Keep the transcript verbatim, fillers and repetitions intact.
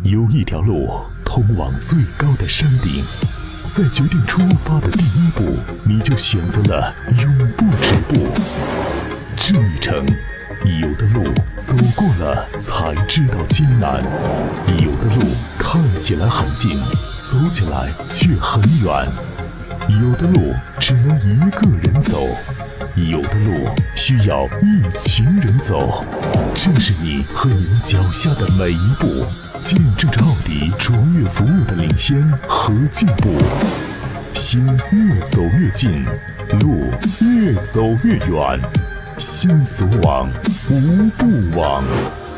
有一条路通往最高的山顶，在决定出发的第一步，你就选择了永不止步。这一程，有的路走过了才知道艰难，有的路看起来很近，走起来却很远，有的路只能一个人走，有的路需要一群人走。正是你和你们脚下的每一步，见证着奥迪卓越服务的领先和进步。心越走越近，路越走越远。心所往，无不往。